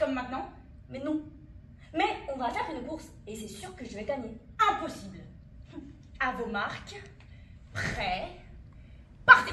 comme maintenant. Mais non. Mais on va faire une course et c'est sûr que je vais gagner. Impossible. À vos marques. Prêts. Partez.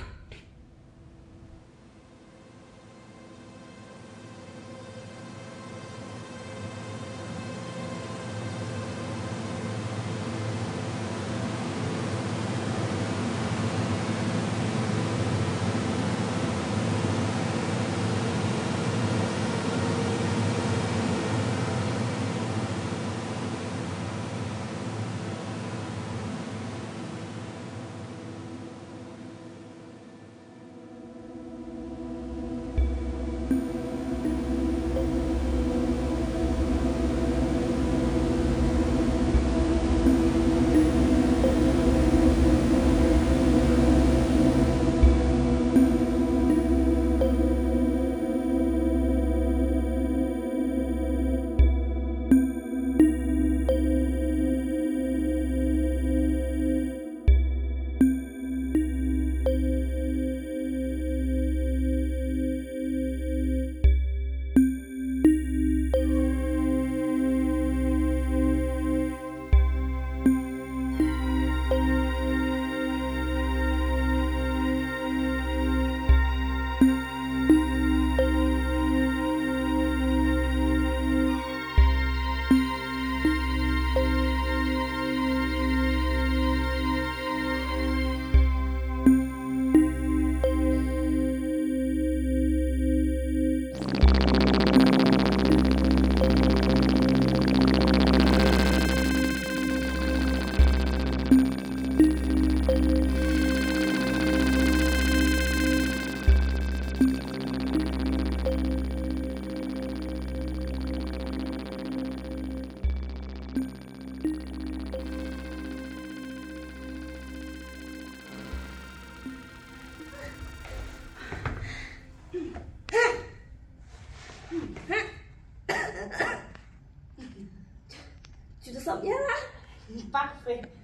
Tu te sens bien là? Parfait.